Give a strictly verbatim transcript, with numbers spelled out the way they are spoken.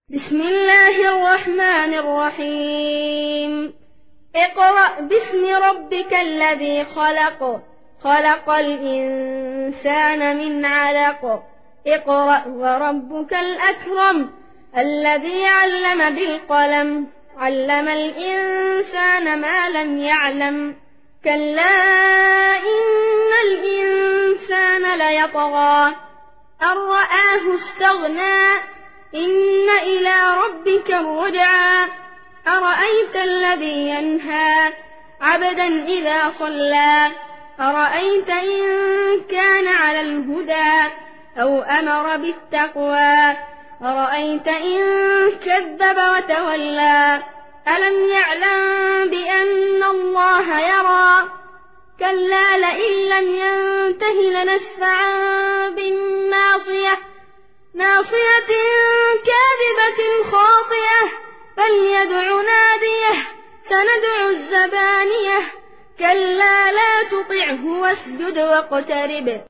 بسم الله الرحمن الرحيم اقرأ باسم ربك الذي خلق خلق الإنسان من علق اقرأ وربك الأكرم الذي علم بالقلم علم الإنسان ما لم يعلم كلا إن الإنسان ليطغى أن رآه استغنى إن إلى ربك الرجعى أرأيت الذي ينهى عبدا إذا صلى أرأيت إن كان على الهدى أو أمر بالتقوى أرأيت إن كذب وتولى ألم يعلم بأن الله يرى كلا لئن لم ينته لنسفعا بالناصية ناصية كاذبة خاطئة فليدع ناديه سندع الزبانية كلا لا تطعه واسجد واقترب